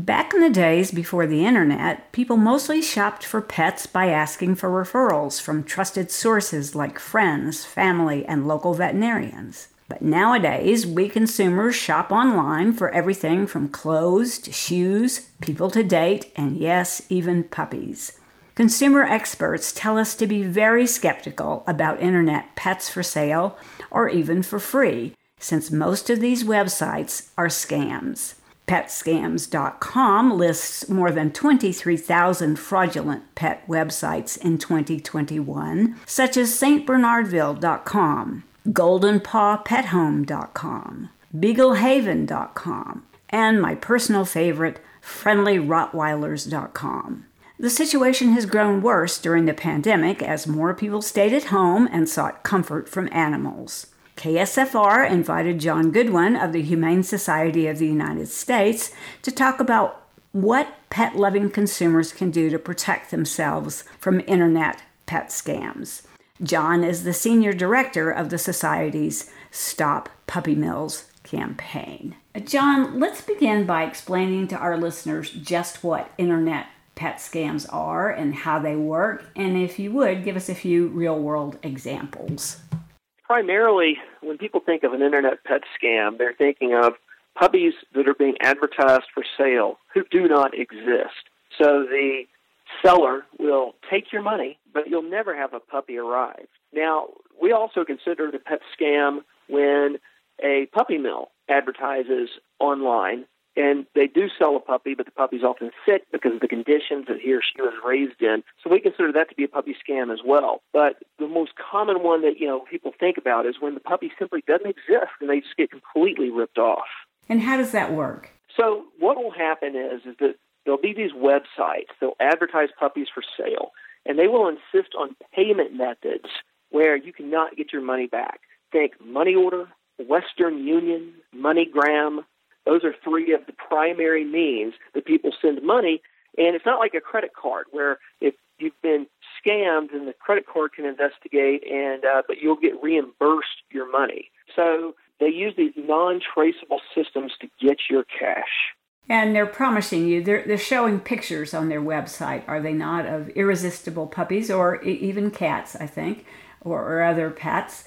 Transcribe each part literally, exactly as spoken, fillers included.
Back in the days before the internet, people mostly shopped for pets by asking for referrals from trusted sources like friends, family, and local veterinarians. But nowadays, we consumers shop online for everything from clothes to shoes, people to date, and yes, even puppies. Consumer experts tell us to be very skeptical about internet pets for sale or even for free, since most of these websites are scams. pet scams dot com lists more than twenty-three thousand fraudulent pet websites in twenty twenty-one, such as St Bernardville dot com, golden paw pet home dot com, beagle haven dot com, and my personal favorite, friendly rottweilers dot com. The situation has grown worse during the pandemic as more people stayed at home and sought comfort from animals. K S F R invited John Goodwin of the Humane Society of the United States to talk about what pet-loving consumers can do to protect themselves from internet pet scams. John is the senior director of the Society's Stop Puppy Mills campaign. John, let's begin by explaining to our listeners just what internet pet scams are and how they work, and if you would, give us a few real-world examples. Primarily, when people think of an internet pet scam, they're thinking of puppies that are being advertised for sale who do not exist. So the seller will take your money, but you'll never have a puppy arrive. Now, we also consider it a pet scam when a puppy mill advertises online, and they do sell a puppy, but the puppy's often sick because of the conditions that he or she was raised in. So we consider that to be a puppy scam as well. But the most common one that, you know, people think about is when the puppy simply doesn't exist and they just get completely ripped off. And how does that work? So what will happen is, is that there'll be these websites. They'll advertise puppies for sale, and they will insist on payment methods where you cannot get your money back. Think money order, Western Union, MoneyGram. Those are three of the primary means that people send money. And it's not like a credit card where if you've been scammed, then the credit card can investigate, and uh, but you'll get reimbursed your money. So they use these non-traceable systems to get your cash. And they're promising you, they're, they're showing pictures on their website, are they not, of irresistible puppies or even cats, I think, or, or other pets.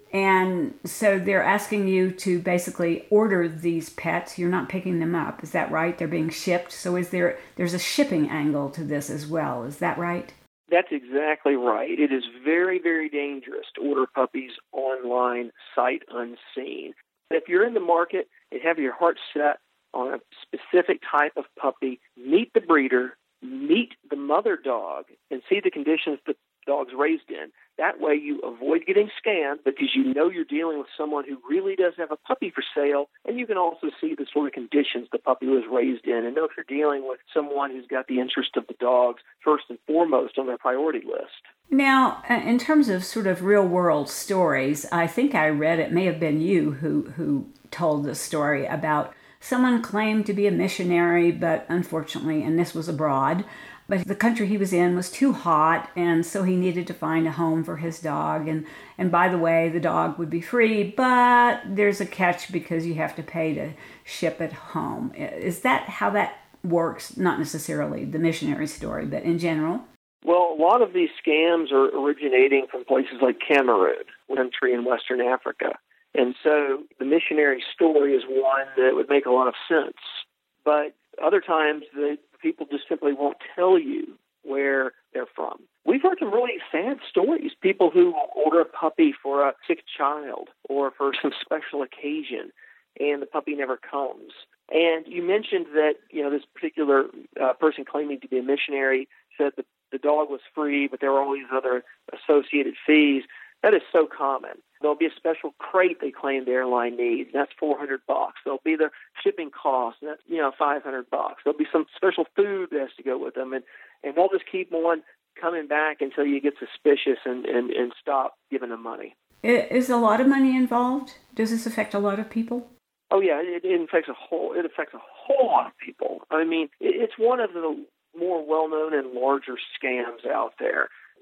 And so they're asking you to basically order these pets. You're not picking them up. Is that right? They're being shipped. So is there, there's a shipping angle to this as well. Is that right? That's exactly right. It is very, very dangerous to order puppies online, sight unseen. If you're in the market and have your heart set on a specific type of puppy, meet the breeder, meet the mother dog, and see the conditions the dog's raised in. That way you avoid getting scammed because you know you're dealing with someone who really does have a puppy for sale, and you can also see the sort of conditions the puppy was raised in and know if you're dealing with someone who's got the interest of the dogs first and foremost on their priority list. Now, in terms of sort of real-world stories, I think I read, it may have been you who, who told the story about someone claimed to be a missionary, but unfortunately, and this was abroad, but the country he was in was too hot, and so he needed to find a home for his dog. And, and by the way, the dog would be free, but there's a catch because you have to pay to ship it home. Is that how that works? Not necessarily the missionary story, but in general? Well, a lot of these scams are originating from places like Cameroon, a country in Western Africa. And so the missionary story is one that would make a lot of sense. But other times, the people just simply won't tell you where they're from. We've heard some really sad stories. People who order a puppy for a sick child or for some special occasion, and the puppy never comes. And you mentioned that, you know, this particular uh, person claiming to be a missionary said that the dog was free, but there were all these other associated fees. That is so common. There'll be a special crate they claim the airline needs, and that's four hundred bucks. There'll be their shipping costs, and that's, you know, five hundred bucks. There'll be some special food that has to go with them, and, and they'll just keep on coming back until you get suspicious and, and, and stop giving them money. Is a lot of money involved? Does this affect a lot of people? Oh yeah, it, it affects a whole. It affects a whole lot of people. I mean, it, it's one of the more well-known and larger scams out there.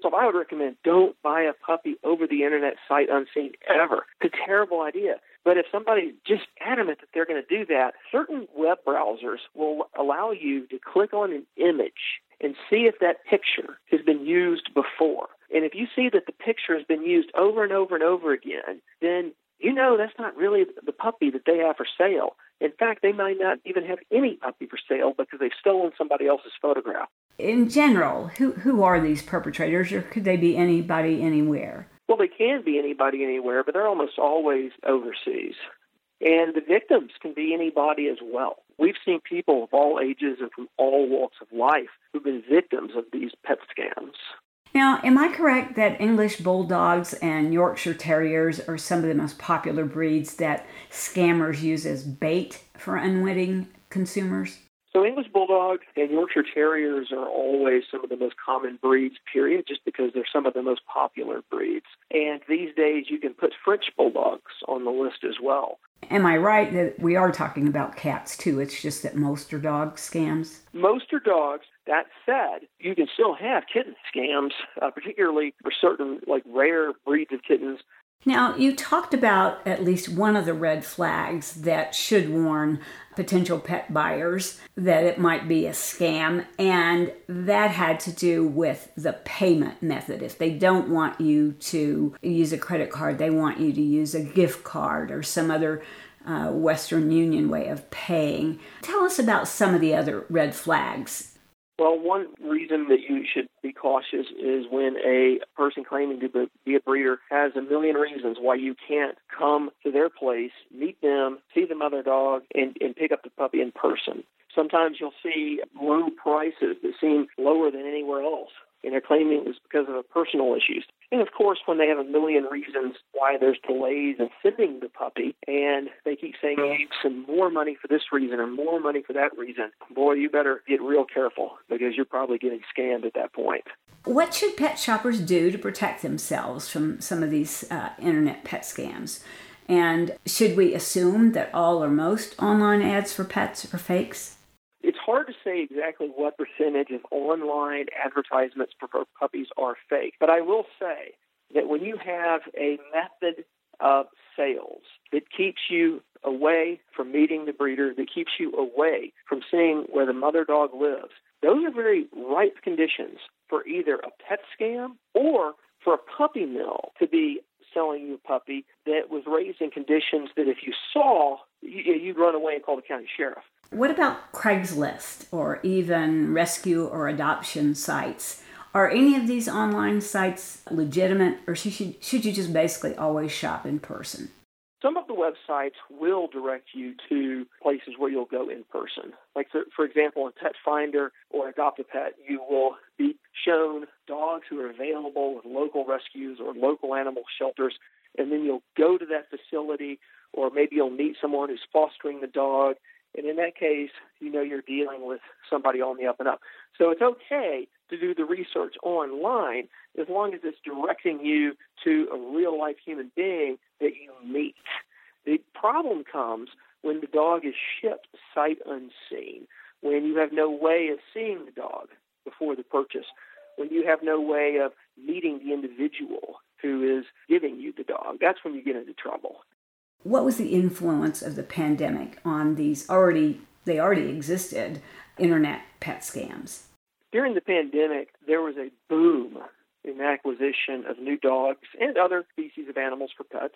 So I would recommend don't buy a puppy over the internet sight unseen ever. It's a terrible idea. But if somebody's just adamant that they're going to do that, certain web browsers will allow you to click on an image and see if that picture has been used before. And if you see that the picture has been used over and over and over again, then you know that's not really the puppy that they have for sale. In fact, they might not even have any puppy for sale because they've stolen somebody else's photograph. In general, who who are these perpetrators, or could they be anybody anywhere? Well, they can be anybody anywhere, but they're almost always overseas. And the victims can be anybody as well. We've seen people of all ages and from all walks of life who've been victims of these pet scams. Now, am I correct that English Bulldogs and Yorkshire Terriers are some of the most popular breeds that scammers use as bait for unwitting consumers? So English Bulldogs and Yorkshire Terriers are always some of the most common breeds, period, just because they're some of the most popular breeds. And these days you can put French Bulldogs on the list as well. Am I right that we are talking about cats too? It's just that most are dog scams? Most are dogs. That said, you can still have kitten scams, uh, particularly for certain like rare breeds of kittens. Now, you talked about at least one of the red flags that should warn potential pet buyers that it might be a scam, and that had to do with the payment method. If they don't want you to use a credit card, they want you to use a gift card or some other uh, Western Union way of paying. Tell us about some of the other red flags. Well, one reason that you should be cautious is when a person claiming to be a breeder has a million reasons why you can't come to their place, meet them, see the mother dog, and, and pick up the puppy in person. Sometimes you'll see low prices that seem lower than anywhere else, and they're claiming it's because of personal issues. And, of course, when they have a million reasons why there's delays in sending the puppy, and they keep saying, you need some more money for this reason or more money for that reason, boy, you better get real careful because you're probably getting scammed at that point. What should pet shoppers do to protect themselves from some of these uh, internet pet scams? And should we assume that all or most online ads for pets are fakes? It's hard to say exactly what percentage of online advertisements for puppies are fake, but I will say that when you have a method of sales that keeps you away from meeting the breeder, that keeps you away from seeing where the mother dog lives, those are very ripe conditions for either a pet scam or for a puppy mill to be selling you a puppy that was raised in conditions that if you saw, you'd run away and call the county sheriff. What about Craigslist or even rescue or adoption sites? Are any of these online sites legitimate, or should you, should you just basically always shop in person? Some of the websites will direct you to places where you'll go in person. Like, for, for example, in Pet Finder or Adopt a Pet, you will be shown dogs who are available with local rescues or local animal shelters, and then you'll go to that facility, or maybe you'll meet someone who's fostering the dog. And in that case, you know you're dealing with somebody on the up and up. So it's okay to do the research online as long as it's directing you to a real-life human being that you meet. The problem comes when the dog is shipped sight unseen, when you have no way of seeing the dog before the purchase, when you have no way of meeting the individual who is giving you the dog. That's when you get into trouble. What was the influence of the pandemic on these already, they already existed, internet pet scams? During the pandemic, there was a boom in acquisition of new dogs and other species of animals for pets,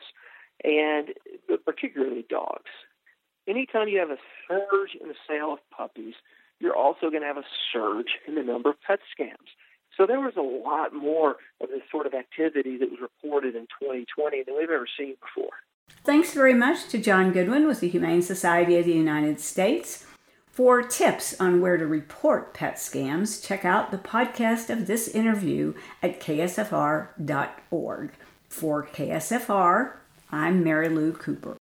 and particularly dogs. Anytime you have a surge in the sale of puppies, you're also going to have a surge in the number of pet scams. So there was a lot more of this sort of activity that was reported in twenty twenty than we've ever seen before. Thanks very much to John Goodwin with the Humane Society of the United States. For tips on where to report pet scams, check out the podcast of this interview at K S F R dot org. For K S F R, I'm Mary Lou Cooper.